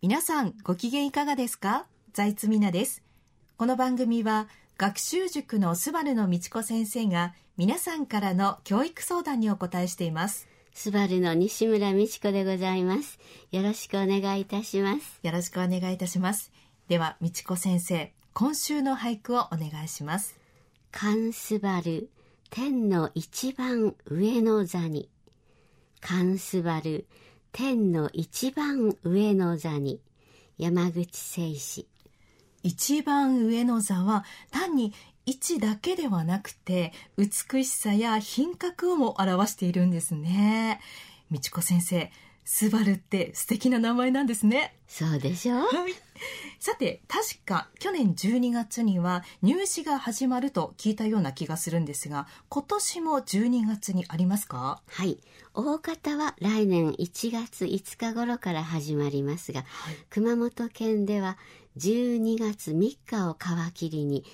皆さんご機嫌いかがですか？財津美奈です。この番組は学習塾のスバルの道子先生が皆さんからの教育相談にお答えしています。 スバルの西村美智子でございます。よろしくお願いいたします。 よろしくお願いいたします。では道子先生、今週の俳句をお願いします。 寒すばる天の一番上の座に、寒すばる天の一番上の座に、山口清史。 一番上の座は単に位置だけではなくて美しさや品格をも表しているんですね。道子先生、スバルって素敵な名前なんですね。 そうでしょう。 はい。さて、確か去年12月には入試が始まると聞いたような気がするんですが、今年も12月にありますか？ はい、大方は来年1月5日頃から始まりますが、はい、熊本県では12月3日を皮切りに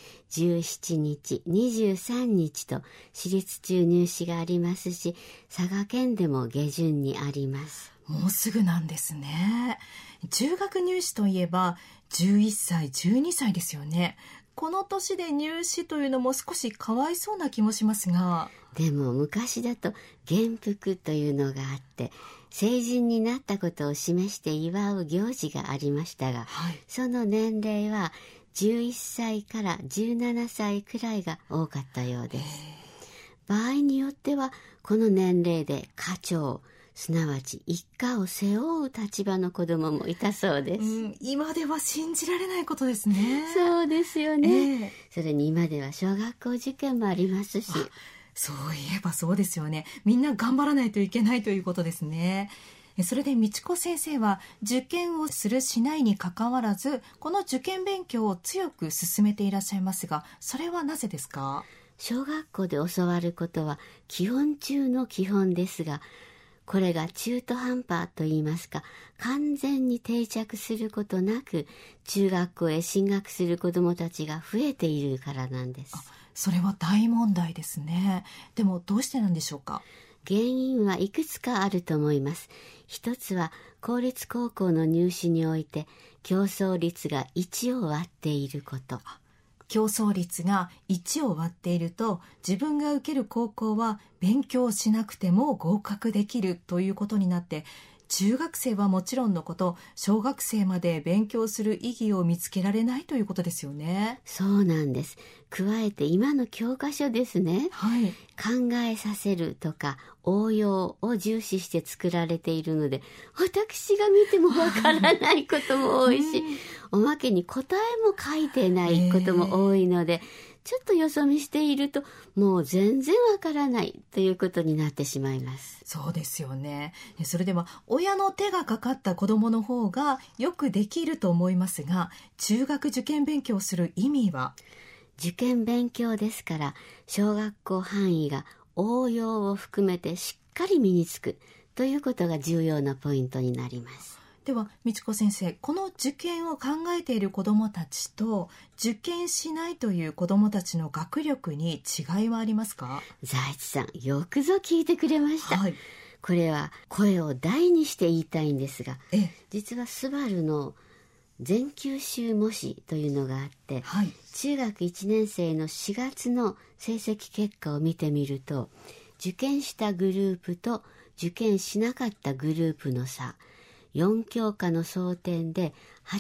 17日、23日と私立中入試がありますし、佐賀県でも下旬にあります。 もうすぐなんですね。中学入試といえば11歳、12歳ですよね。この年で入試というのも少しかわいそうな気もしますが。 でも昔だと元服というのがあって、成人になったことを示して祝う行事がありましたが、はい、その年齢は11歳から17歳くらいが多かったようです。場合によってはこの年齢で家長、すなわち一家を背負う立場の子供もいたそうです。 今では信じられないことですね。 そうですよね。それに今では小学校受験もありますし。 そういえばそうですよね。みんな頑張らないといけないということですね。それで道子先生は受験をするしないにかかわらず、この受験勉強を強く進めていらっしゃいますが、それはなぜですか？ 小学校で教わることは基本中の基本ですが、これが中途半端といいますか、完全に定着することなく中学校へ進学する子どもたちが増えているからなんです。 それは大問題ですね。でもどうしてなんでしょうか？ 原因はいくつかあると思います。一つは公立高校の入試において競争率が1を割っていること。 競争率が1を割っていると、自分が受ける高校は勉強しなくても合格できるということになって、中学生はもちろんのこと、小学生まで勉強する意義を見つけられないということですよね。 そうなんです。加えて今の教科書ですね、 はい、 考えさせるとか応用を重視して作られているので、私が見てもわからないことも多いし、おまけに答えも書いてないことも多いので、ちょっとよそ見しているともう全然わからないということになってしまいます。 そうですよね。それでは親の手がかかった子どもの方がよくできると思いますが、中学受験勉強をする意味は？ 受験勉強ですから、小学校範囲が応用を含めてしっかり身につくということが重要なポイントになります。 では道子先生、この受験を考えている子どもたちと受験しないという子どもたちの学力に違いはありますか？ 財津さん、よくぞ聞いてくれました、はい、これは声を大にして言いたいんですが、実はスバルの全九州模試というのがあって、はい、中学1年生の4月の成績結果を見てみると、受験したグループと受験しなかったグループの差、4教科の総点で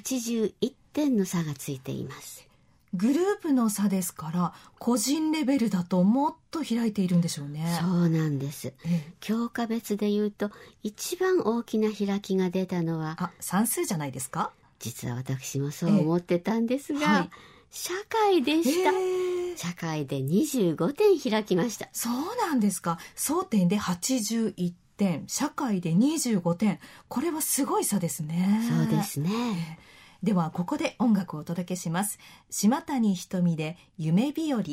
81点の差がついています。 グループの差ですから、個人レベルだともっと開いているんでしょうね。 そうなんです。教科別でいうと一番大きな開きが出たのは算数じゃないですか？ 実は私もそう思ってたんですが、はい、社会でした。社会で25点開きました。 そうなんですか。総点で81点、社会で25点。これはすごい差ですね。 そうですね。 ではここで音楽をお届けします。島谷ひとみで夢日和。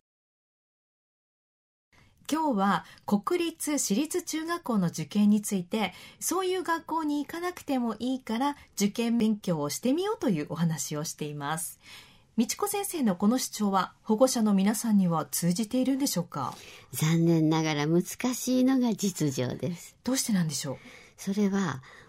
今日は国立私立中学校の受験について、そういう学校に行かなくてもいいから受験勉強をしてみようというお話をしています。道子先生のこの主張は保護者の皆さんには通じているんでしょうか？ 残念ながら難しいのが実情です。 どうしてなんでしょう？ それは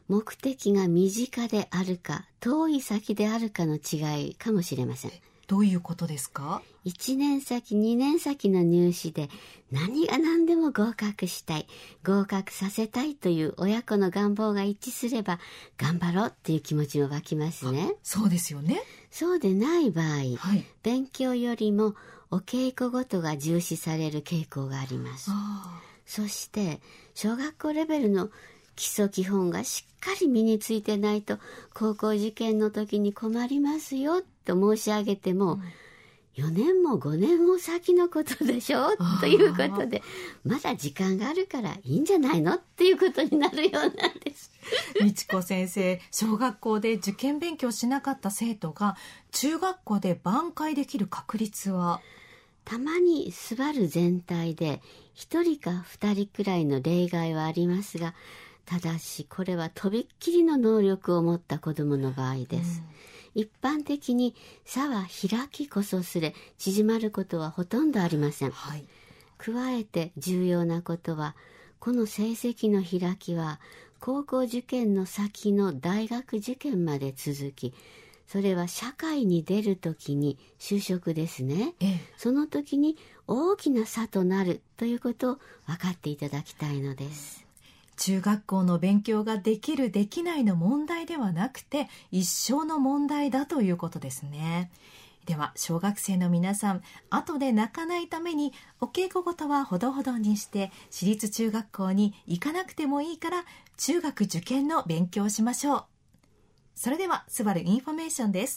目的が身近であるか遠い先であるかの違いかもしれません。 どういうことですか ？1年先2年先の入試で何が何でも合格したい、合格させたいという親子の願望が一致すれば頑張ろうっていう気持ちも湧きますね。 そうですよね。 そうでない場合、勉強よりもお稽古ごとが重視される傾向があります。そして小学校レベルの基礎基本がしっかり身についてないと高校受験の時に困りますよと申し上げても、4年も5年も先のことでしょということで、まだ時間があるからいいんじゃないのっていうことになるようなんです。 美智子先生、小学校で受験勉強しなかった生徒が中学校で挽回できる確率は？ たまにスバル全体で1人か2人くらいの例外はありますが、ただしこれはとびっきりの能力を持った子どもの場合です。一般的に差は開きこそすれ縮まることはほとんどありません。加えて重要なことは、この成績の開きは高校受験の先の大学受験まで続き、それは社会に出るときに就職ですね、その時に大きな差となるということを分かっていただきたいのです。 中学校の勉強ができるできないの問題ではなくて一生の問題だということですね。では小学生の皆さん、後で泣かないためにお稽古事はほどほどにして私立中学校に行かなくてもいいから中学受験の勉強をしましょう。それではスバルインフォメーションです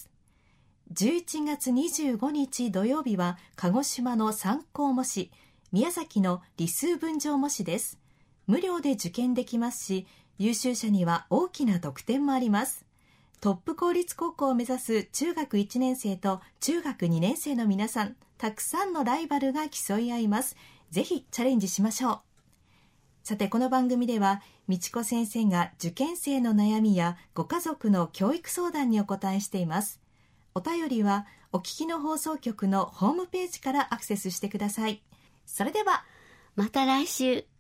。11月25日土曜日は鹿児島の参考模試、宮崎の理数分乗模試です。無料で受験できますし、優秀者には大きな特典もあります。トップ公立高校を目指す中学1年生と中学2年生の皆さん、たくさんのライバルが競い合います。ぜひチャレンジしましょう。さて、この番組では美智子先生が受験生の悩みやご家族の教育相談にお答えしています。お便りはお聞きの放送局のホームページからアクセスしてください。それではまた来週。